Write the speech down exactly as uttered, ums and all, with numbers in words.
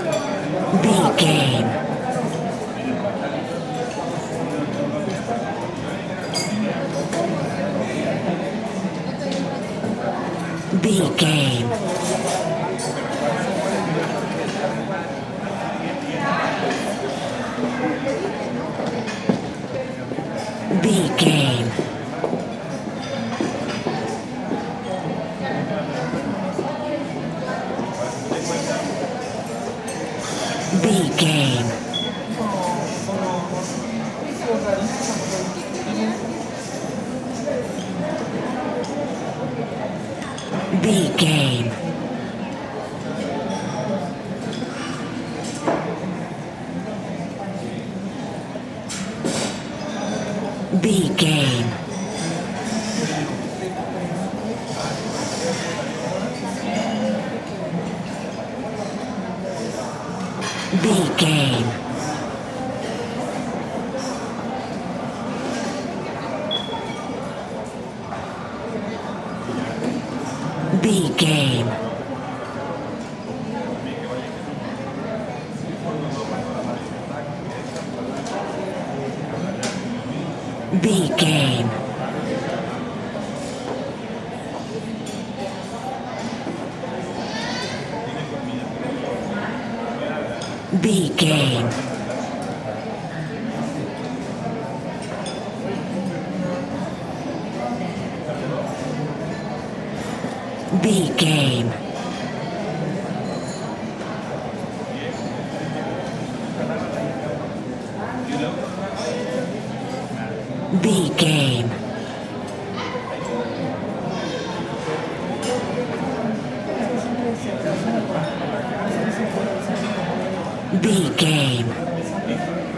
B game. B game. B game. B game. B game. B game. B game. B game. B game. B game. B game. B game. B game.